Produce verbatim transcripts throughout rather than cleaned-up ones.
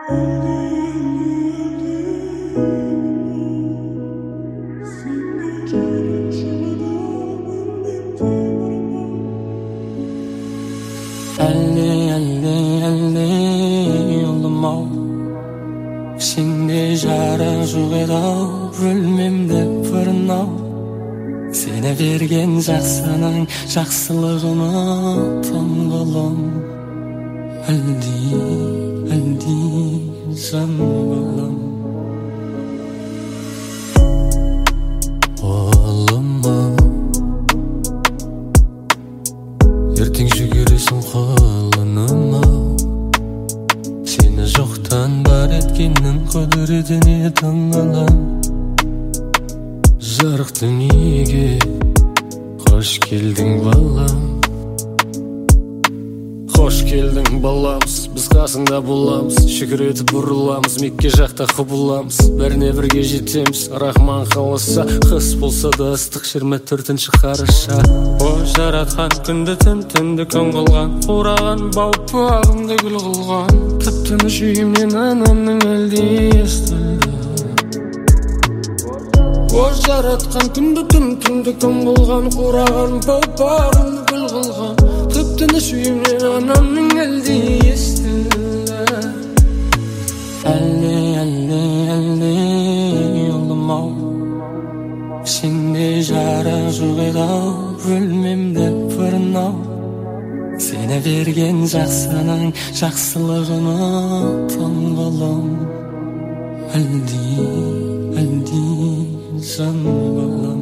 Әлі, әлі, әлі ұлым-ау, сенде жарық жоқ еді-ау, өлмемді бұрын-ау. Сені берген жақсының жақсылығыны таңғалам. Әлди, әлди жан балам. Ұлым-ау, ертең жүгіресің қолыным-ау. Сені жоқтан бар еткеннің құдіретіне таңғалам. Жарық дүниеге қош келдің балам. Қош келдің баламыз, біз қасыңда боламыз. Шүкір етіп бұрыламыз, Мекке жақта құбыламыз. Бәріне бірге жетеміз, Рахман қаласа. Қыс болса да ыстық жиырма төртінші қараша. О жаратқан күнді түн, түнді күн қылған, қураған бау-бағымды гүл қылған. Тып-тыныш үйімнен анамның әлде естілді. О жаратқан күнді түн, түнді күн қылған, қураған бау-бағымды гүл қылған. Тып-тыныш үйімнен анамның әлде естілді. Әлі, әлі, әлі ұлым-ау, сенде жарық жоқ еді-ау, өлмемді бұрын-ау. Сені берген жақсының жақсылығыны таңғалам. Әлди, әлди жан балам.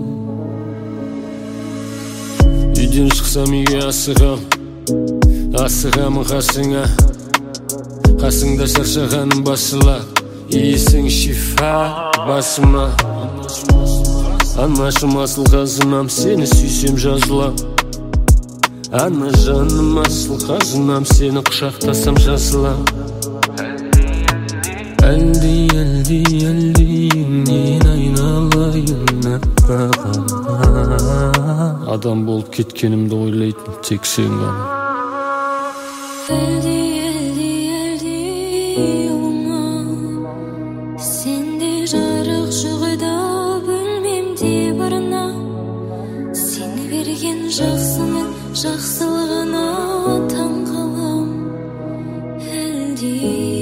Үйден шықсам үйге асығам, асығам қасыңа. Қасыңда шаршағаным басыла, иісің шифа басыма. Анашым асыл қазынам, сені сүйсем жазылам. Ана жаным асыл қазынам, сені құшақтасам жазылам. Әлди, әлди, әлдиіңнен айналайын аппағым. Адам болып кеткенімді ойлайтын тек сен ғана. Әлди, әлди, әлди ұлым-ау, сенде жарық жоқ еді-ау, бөлмемде бұрын-ау. Сені берген жақсының жақсылығына таңғалам. Әлди